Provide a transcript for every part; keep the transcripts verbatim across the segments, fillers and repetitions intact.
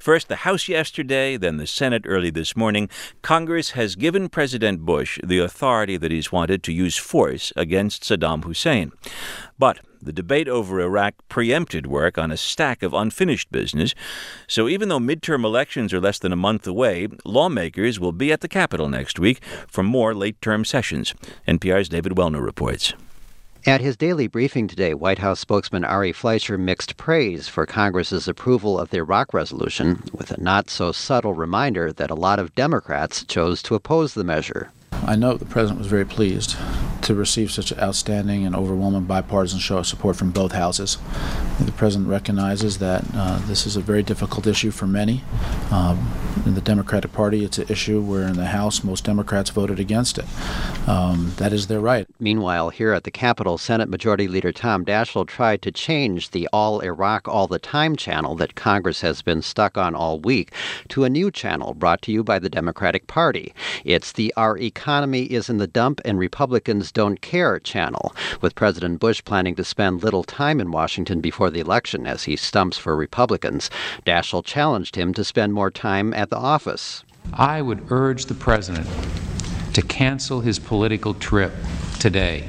First, the House yesterday, then the Senate early this morning. Congress has given President Bush the authority that he's wanted to use force against Saddam Hussein. But the debate over Iraq preempted work on a stack of unfinished business. So even though midterm elections are less than a month away, lawmakers will be at the Capitol next week for more late-term sessions. N P R's David Wellner reports. At his daily briefing today, White House spokesman Ari Fleischer mixed praise for Congress's approval of the Iraq resolution, with a not-so-subtle reminder that a lot of Democrats chose to oppose the measure. I know the president was very pleased to receive such an outstanding and overwhelming bipartisan show of support from both houses. The president recognizes that uh, this is a very difficult issue for many. Um, in the Democratic Party, it's an issue where in the House, most Democrats voted against it. Um, that is their right. Meanwhile, here at the Capitol, Senate Majority Leader Tom Daschle tried to change the All Iraq All the Time channel that Congress has been stuck on all week to a new channel brought to you by the Democratic Party. It's the Our Economy is in the Dump and Republicans Don't Care channel, with President Bush planning to spend little time in Washington before the election as he stumps for Republicans. Daschle challenged him to spend more time at the office. I would urge the president to cancel his political trip today.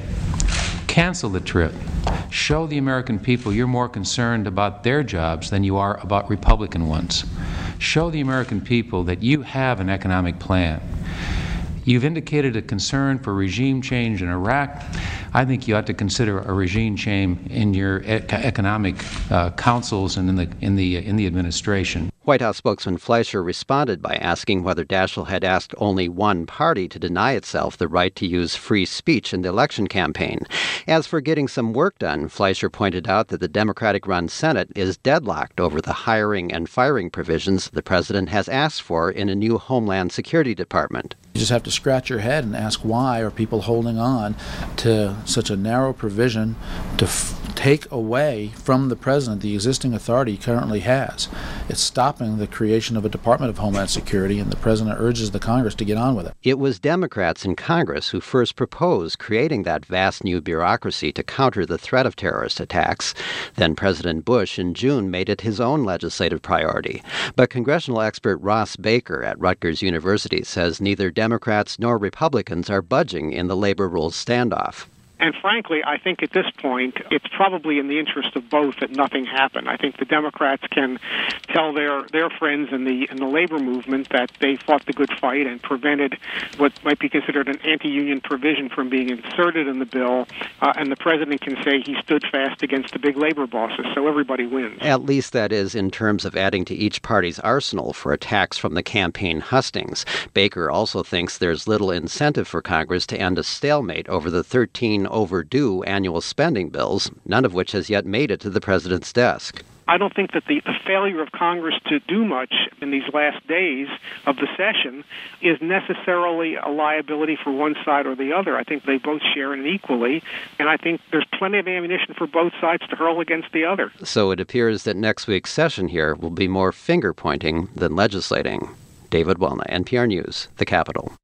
Cancel the trip. Show the American people you're more concerned about their jobs than you are about Republican ones. Show the American people that you have an economic plan. You've indicated a concern for regime change in Iraq. I think you ought to consider a regime change in your ec- economic uh, councils and in the in the in the administration. White House spokesman Fleischer responded by asking whether Daschle had asked only one party to deny itself the right to use free speech in the election campaign. As for getting some work done, Fleischer pointed out that the Democratic-run Senate is deadlocked over the hiring and firing provisions the president has asked for in a new Homeland Security Department. You just have to scratch your head and ask why are people holding on to such a narrow provision to f- take away from the president the existing authority he currently has. It's stopping the creation of a Department of Homeland Security, and the president urges the Congress to get on with it. It was Democrats in Congress who first proposed creating that vast new bureaucracy to counter the threat of terrorist attacks. Then President Bush in June made it his own legislative priority. But congressional expert Ross Baker at Rutgers University says neither Democrats nor Republicans are budging in the labor rules standoff. And frankly, I think at this point, it's probably in the interest of both that nothing happen. I think the Democrats can tell their, their friends in the in the labor movement that they fought the good fight and prevented what might be considered an anti-union provision from being inserted in the bill, uh, and the president can say he stood fast against the big labor bosses, so everybody wins. At least that is in terms of adding to each party's arsenal for attacks from the campaign hustings. Baker also thinks there's little incentive for Congress to end a stalemate over the thirteen overdue annual spending bills, none of which has yet made it to the president's desk. I don't think that the, the failure of Congress to do much in these last days of the session is necessarily a liability for one side or the other. I think they both share it equally, and I think there's plenty of ammunition for both sides to hurl against the other. So it appears that next week's session here will be more finger-pointing than legislating. David Wellner, N P R News, The Capitol.